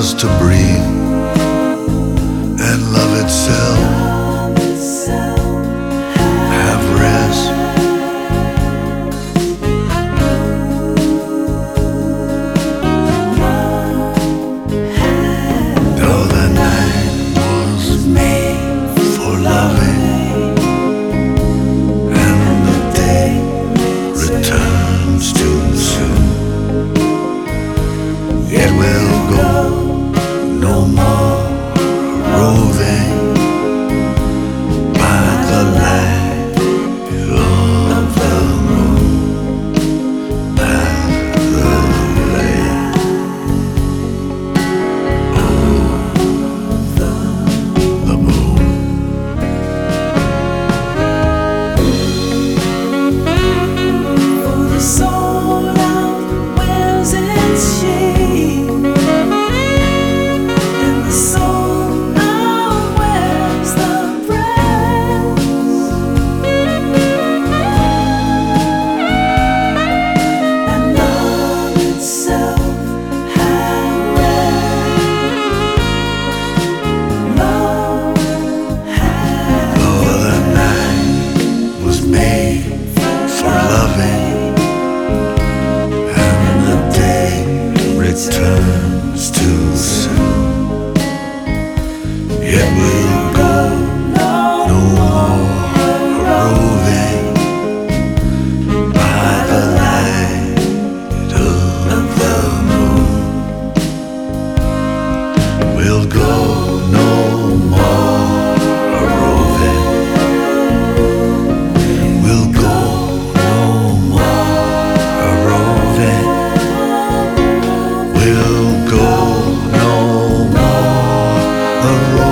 pause to breathe and love itself have rest. Though the night was made for loving and the day returns too soon, yet we'll go no more roving by the light of the moon, by the light of the moon. For the soul out wears its shame, and the soul out wears the breast, and love itself had rest. Love had Though the night was made for loving and the day returns too soon, yet we'll go no more roving by the light of the moon. We'll go no more roving. We'll go no more roving. We'll go no more roving.